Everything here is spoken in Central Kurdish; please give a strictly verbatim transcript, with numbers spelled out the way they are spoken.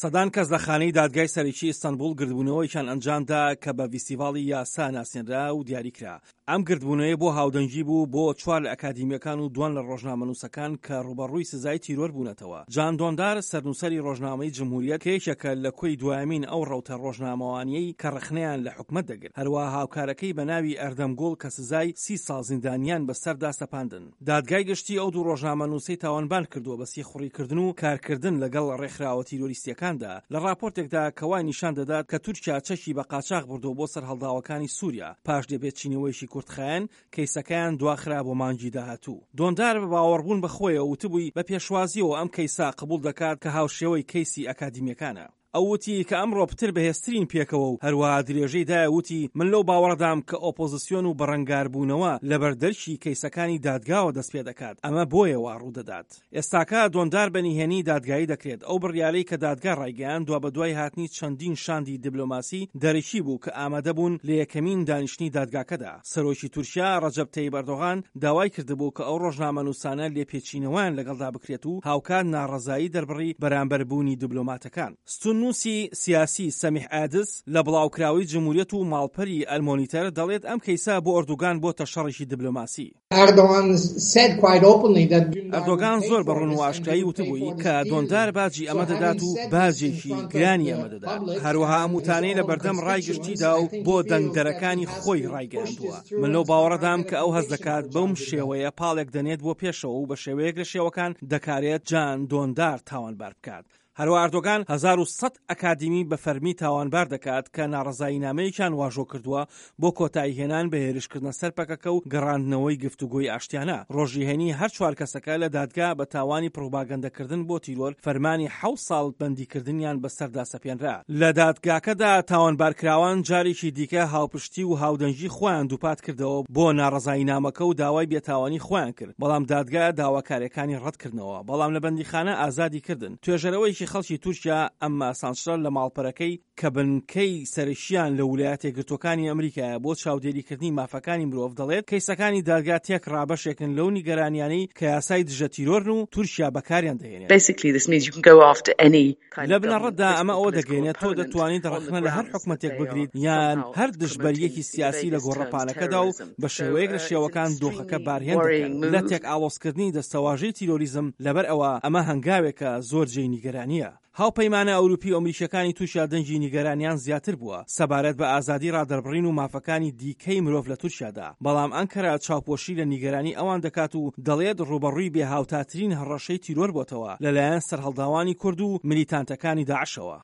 سەدان کەس لە خانەی دادگای سەرەکی ئیستانبول گردبوونەوەیان ئەنجامدا کە بە فیستیڤاڵی یاسا ناسێنرا و دیاریکرا. ئەم گردبوونەوەی بۆ هاودەنگی بوو بۆ چوار لە ئەکادیمیەکان و دوان لە ڕۆژنامەنووسەکان کە ڕوبەڕووی سزای تیرۆر بوونەتەوە. جان دۆندار سەرنووسەری ڕۆژنامەی جمهوریەت کێشەکە لە کۆی دوایمین ئەو ڕەوتە ڕۆژنامەوانیەی کە ڕخنەیان لە حکومەت دەگرت. هەروەها هاوکارەکەی بە ناوی ئەردەمگوڵ کە سزای سی ساڵ زیندانیان بەسەردا سەپاندن. دادگای گشتی ئەو دوو ڕۆژنامەنووسەی تاوانبار کردووە بە سێخوڕیکردن و کارکردن لەگەڵ ڕێکخراوە تیرۆریستیەکاندا. لە راپۆرتێکدا کەوای نیشان دەدات کە تورکیا چەشی بە قاچاغ بردەوە بۆ سەر هەڵداوەکانی سووریا پاش دەبێتچینەوەیشی کورتخایەن کەیسەکەیان دواخرا بۆ مانگی داهاتوو. دۆندار بە باوەڕبوون بەخۆیەوە وتبووی بە پێشوازیەوە ئەم کەیسا قبول دەکات کە هاوشێوەی کەیسی ئەکادیمیەکانە. ئەووتی کە ئەمڕۆ پتر بەهێزترین پێکەوە و هەروەها درێژەی دایە وتی من لەو باوەڕدام کە ئۆپۆزیسیۆن و بەڕەنگاربوونەوە لە بەردەرکی کەیسەکانی دادگاوە دەست پێ دەکات. ئەمە بۆیەوە ڕوودەدات. ئێستاکە دۆندار بەنیهێنی دادگایی دەکرێت. ئەو بڕیارەی کە دادگا ڕایگەیاند دوا بە دوای هاتنی چەندین شاندی دیبلۆماسی دەرەکی بوو کە ئامادە بوون لە یەکەمین دانیشتنی دادگاکەدا. سەرۆکی تورکیا ڕەجەب تەیب ئەردۆغان داوای کردبوو کە ئەو ڕۆژنامەنووسانە لێپێچینەوەیان لەگەڵدا بکرێت و هاوکات ناڕەزایی دەربڕی بەرامبەربوونی دیبلۆماتەکان. ستونوسی سیاسی سەمیح ئادس لە بڵاوکراوی جمهوریەت و ماڵپەری ئەلمۆنیتەر دەڵێت ئەم کەیسا بۆ ئەردوگان بۆتە شەڕێکی دیبلۆماسی. ئەردۆگان زۆر بەڕوون و ئاشکرایی وتبووی کە دۆندار باجی ئەمە دەدات و باجێکی گرانی ئەمە دەدات. هەروەها ئەم وتانەی لە بەردەم ڕایگشتیدا و بۆ دەنگدەرەکانی خۆی ڕایگەیاندووە. من لەو باوەڕەدام کە ئەو هەست دەکات بەم شێوەیە پاڵێک دەنێت بۆ پێشەوە و بە شێوەیەک لە شێوەکان دەکارێت جان دۆندار تاوانبار بکات. هەروە ئەردۆگان هەزار و سەد ئەکادیمی بە فەرمی تاوانبار دەکات کە ناڕەزایی نامەیەکیان واژۆ کردووە بۆ کۆتایی هێنان بە هێرشکردنە سەر پەکەکە و گەڕاندنەوەی گفتوگۆی ئاشتیانە. ڕۆژیهێنی هەر چوار کەسەکە لە دادگا بە تاوانی پڕۆپاگەندەکردن بۆ تیرۆر فەرمانی حەوت ساڵ بەندیکردنیان بەسەردا سەپێنرا. لە دادگاکەدا تاوانبارکراوان جارێکی دیکە هاوپشتی و هاودەنگی خۆیان دووپات کردەوە بۆ ناڕەزایی نامەکە و داوای بێتاوانی خۆیان کرد. بەڵام دادگا داواکاریەکانی ڕەتکردنەوە. بەڵام لە بەندیخانە ئازادی کردن. توێژەرەوەی خەڵکی تورکیا ئەمما سانسرە لە ماڵپەرەکەی کە بنکەی سەرشیان لە ویلایەتە یەکگرتووەکانی ئەمریکایە بۆ چاودێریکردنی مافەکانی مرۆڤ دەڵێت کەیسەکانی دادگا تێک ڕابەشێکن لەو نیگەرانیانەی کە یاسای دژە تیرۆرن و تورکیا بەکاریان دەهێنێت. لە بنەڕەتدا ئەمە ئەوە دەگەێنێت تۆ دەتوانیت ڕخنە لە هەر حکومەتێک بگریت یان هەر دژبەریەکی سیاسی لە گۆڕەپانەکەدا و بە شێوەیەک لە شێوەکان دۆخەکە بارهێن دەکەن لە تێک ئاڵۆزکردنی دەستەواژەی تیرۆریزم. لەبەر ئەوە ئەمە هەنگاوێکە زۆر جێی نیگەرانیە. هاوپەیمانە ئەوروپی و ئەمریکیەکانی تووشیا دەنگی نیگەرانیان زیاتر بووە سەبارەت بە ئازادی ڕادەربڕین و مافەکانی دیکەی مرۆڤ لە تورکیادا. بەڵام ئەنکەرا چاوپۆشی لە نیگەرانی ئەوان دەکات و دەڵێت ڕوبەڕووی بێهاوتاترین هەڕەشەی تیرۆر بۆتەوە لەلایەن سەرهەڵداوانی کورد و میلیتانتەکانی داعشەوە.